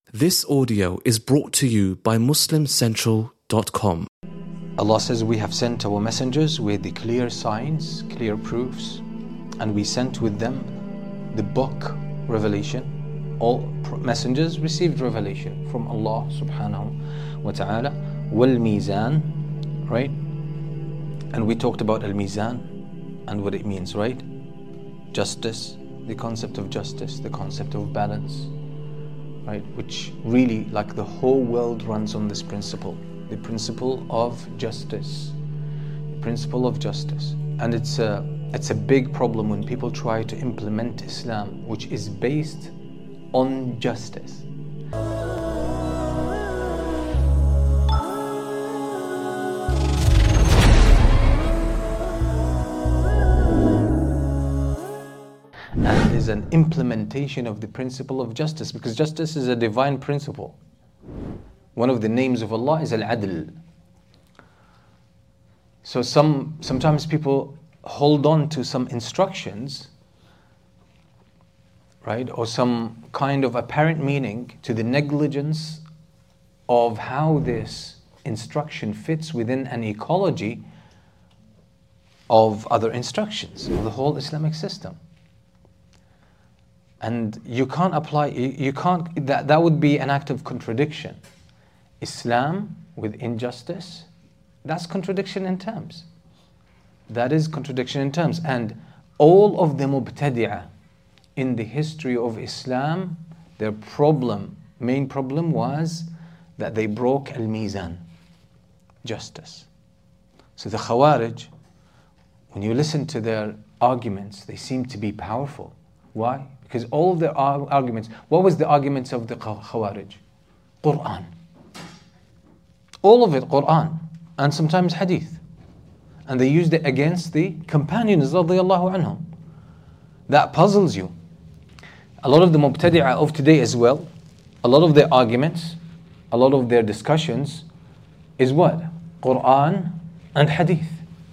This audio is brought to you by MuslimCentral.com. Allah says, we have sent our messengers with the clear signs, clear proofs, and we sent with them the book, revelation. All messengers received revelation from Allah subhanahu wa ta'ala. Wal mizan, right? And we talked about al-mizan and what it means, right? Justice, the concept of justice, the concept of balance, right? Which really, like, the whole world runs on this principle, the principle of justice, the principle of justice. And it's a big problem when people try to implement Islam, which is based on justice. And is an implementation of the principle of justice, because justice is a divine principle. One of the names of Allah is Al-Adl. So sometimes people hold on to some instructions, right, or some kind of apparent meaning to the negligence of how this instruction fits within an ecology of other instructions of the whole Islamic system. And you can't apply, that would be an act of contradiction. Islam with injustice, that's contradiction in terms. That is contradiction in terms. And all of the mubtadi'ah in the history of Islam, their main problem was that they broke al-mizan, justice. So the Khawarij, when you listen to their arguments, they seem to be powerful. Why? Because all their arguments, what was the arguments of the Khawarij? Quran. All of it Quran, and sometimes hadith. And they used it against the companions radiyallahu anhum. That puzzles you. A lot of the mubtadi'ah of today as well, a lot of their arguments, a lot of their discussions is what? Quran and hadith.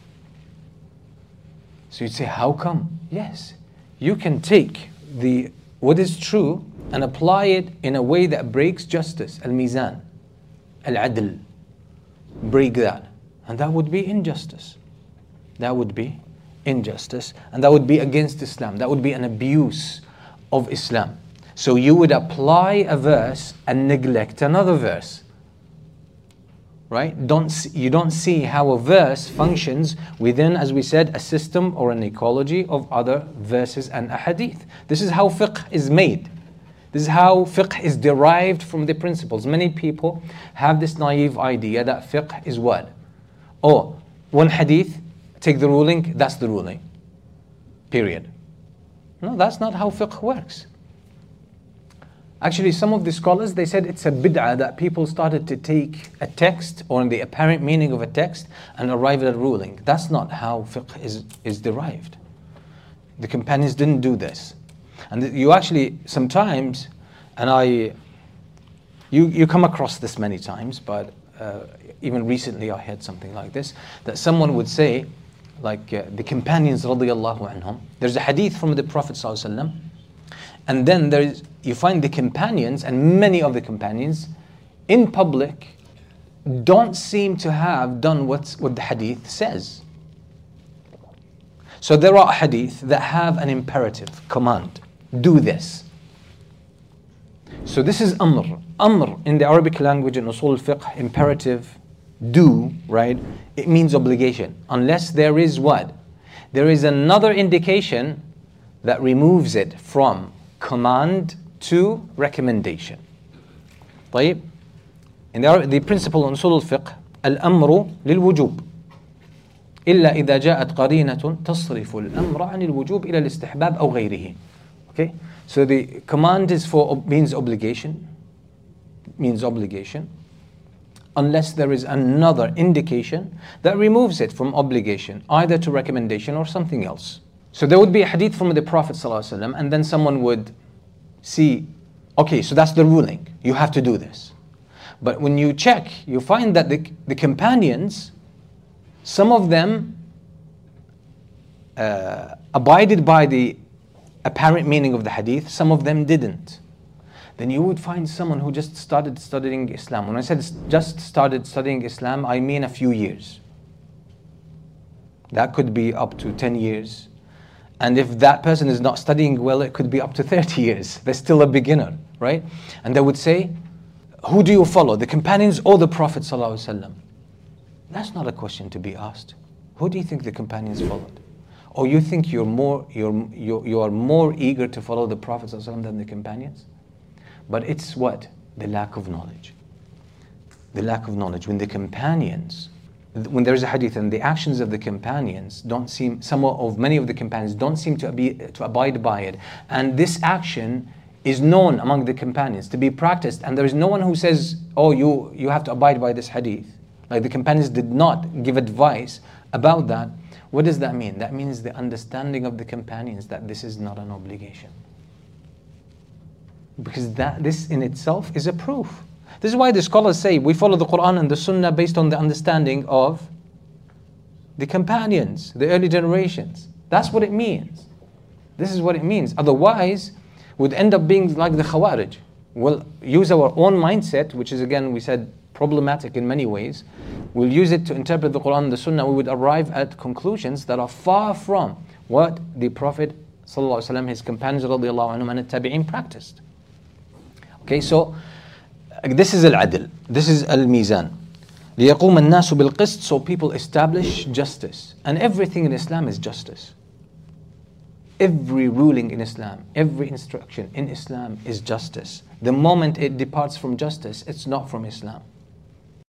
So you'd say, how come? Yes, you can take what is true and apply it in a way that breaks justice, al-mizan, al-adl. Break that. And that would be injustice. That would be injustice. And that would be against Islam. That would be an abuse of Islam. So you would apply a verse and neglect another verse. Right? You don't see how a verse functions within, as we said, a system or an ecology of other verses and a hadith. This is how fiqh is made. This is how fiqh is derived from the principles. Many people have this naive idea that fiqh is what? Oh, one hadith, take the ruling, that's the ruling. Period. No, that's not how fiqh works. Actually, some of the scholars, they said it's a bid'ah that people started to take a text or the apparent meaning of a text and arrive at a ruling. That's not how fiqh is derived. The companions didn't do this. And you actually sometimes, and you come across this many times, but even recently I heard something like this, that someone would say, like the companions radiyallahu anhum, there's a hadith from the Prophet sallallahu alaihi wasallam, and then you find the companions, and many of the companions in public don't seem to have done what the hadith says. So there are hadith that have an imperative command. Do this. So this is amr. Amr in the Arabic language in usul al-fiqh, imperative, do, right? It means obligation. Unless there is what? There is another indication that removes it from command to recommendation. طيب. In the principle in usul al-fiqh, al-amru lil-wujub. إلا إذا جاءت قرينة تصرف الأمر عن الوجوب إلى الاستحباب أو غيره. Okay, so the command means obligation, unless there is another indication that removes it from obligation, either to recommendation or something else. So there would be a hadith from the Prophet ﷺ, and then someone would see, okay, so that's the ruling, you have to do this. But when you check, you find that the companions, some of them abided by the apparent meaning of the hadith, some of them didn't. then you would find someone who just started studying Islam. When I said just started studying Islam, I mean a few years. That could be up to 10 years. And if that person is not studying well, it could be up to 30 years. They're still a beginner, right? And they would say, who do you follow, the companions or the Prophet ﷺ? That's not a question to be asked. Who do you think the companions followed? Or you think you are more eager to follow the Prophet ﷺ than the companions? But it's what? The lack of knowledge. The lack of knowledge. When the companions, when there's a hadith and the actions of the companions don't seem, many of the companions don't seem to abide by it, and this action is known among the companions to be practiced, and there is no one who says, oh, you have to abide by this hadith. Like the companions did not give advice about that. What does that mean? That means the understanding of the companions that this is not an obligation. Because this in itself is a proof. This is why the scholars say we follow the Quran and the Sunnah based on the understanding of the companions, the early generations. That's what it means. This is what it means. Otherwise, we'd end up being like the Khawarij. We'll use our own mindset, which is, again, we said, problematic in many ways. We'll use it to interpret the Quran and the Sunnah. We would arrive at conclusions that are far from what the Prophet ﷺ, his companions radiallahu anhum, and the Tabi'in practiced. Okay, so this is al-adl. This is al-mizan. لِيَقُومَ النَّاسُ بِالْقِسْطِ. So people establish justice. And everything in Islam is justice. Every ruling in Islam, every instruction in Islam is justice. The moment it departs from justice, it's not from Islam.